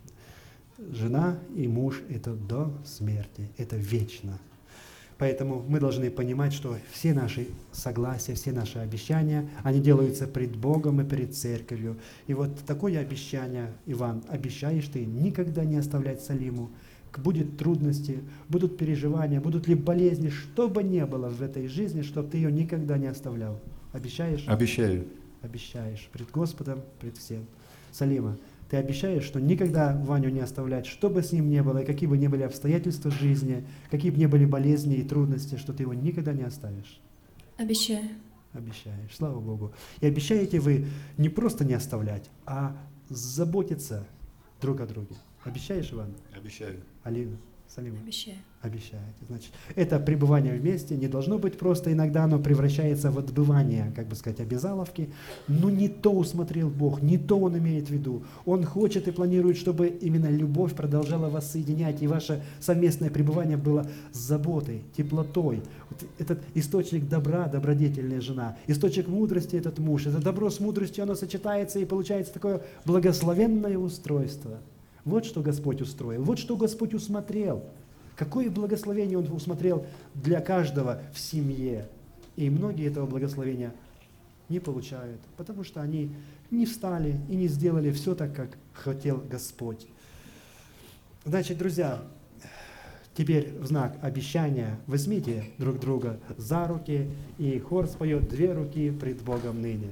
Жена и муж – это до смерти, это вечно. Поэтому мы должны понимать, что все наши согласия, все наши обещания, они делаются пред Богом и пред Церковью. И вот такое обещание, Иван, обещаешь ты никогда не оставлять Салиму. Будут трудности, будут переживания, будут ли болезни, что бы ни было в этой жизни, чтобы ты ее никогда не оставлял. Обещаешь? Обещаю. Обещаешь. Пред Господом, пред всем. Салима, ты обещаешь, что никогда Ваню не оставлять, что бы с ним ни было, и какие бы ни были обстоятельства жизни, какие бы ни были болезни и трудности, что ты его никогда не оставишь? Обещаю. Обещаешь, слава Богу. И обещаете вы не просто не оставлять, а заботиться друг о друге. Обещаешь, Иван? Обещаю. Алина, Салима? Обещаю. Обещаете. Значит, это пребывание вместе не должно быть просто, иногда оно превращается в отбывание, как бы сказать, обязаловки. Но не то усмотрел Бог, не то Он имеет в виду. Он хочет и планирует, чтобы именно любовь продолжала вас соединять, и ваше совместное пребывание было с заботой, теплотой. Вот этот источник добра, добродетельная жена, источник мудрости этот муж. Это добро с мудростью, оно сочетается, и получается такое благословенное устройство. Вот что Господь устроил, вот что Господь усмотрел. Какое благословение Он усмотрел для каждого в семье. И многие этого благословения не получают, потому что они не встали и не сделали все так, как хотел Господь. Значит, друзья, теперь в знак обещания возьмите друг друга за руки, и хор споет «Две руки пред Богом ныне».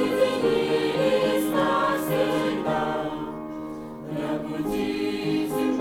Для пути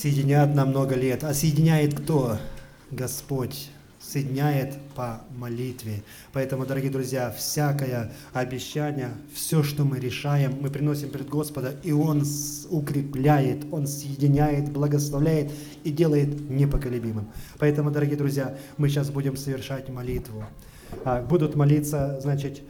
соединят на много лет. А соединяет кто? Господь. Соединяет по молитве. Поэтому, дорогие друзья, всякое обещание, все, что мы решаем, мы приносим перед Господа, и Он укрепляет, Он соединяет, благословляет и делает непоколебимым. Поэтому, дорогие друзья, мы сейчас будем совершать молитву. Будут молиться, значит,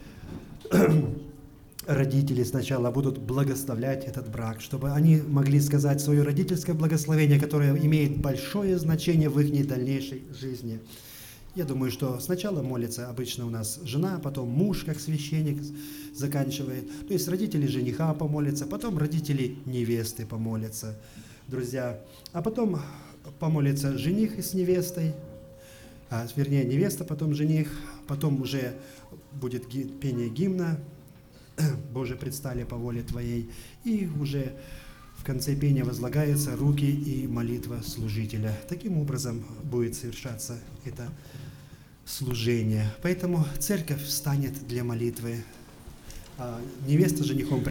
родители сначала будут благословлять этот брак, чтобы они могли сказать свое родительское благословение, которое имеет большое значение в их дальнейшей жизни. Я думаю, что сначала молится обычно у нас жена, потом муж, как священник, заканчивает. То есть родители жениха помолятся, потом родители невесты помолятся, друзья. А потом помолится жених с невестой, вернее, невеста, потом жених, потом уже будет пение гимна «Боже, предстали по воле Твоей», и уже в конце пения возлагаются руки и молитва служителя. Таким образом будет совершаться это служение. Поэтому церковь встанет для молитвы. Невеста с женихом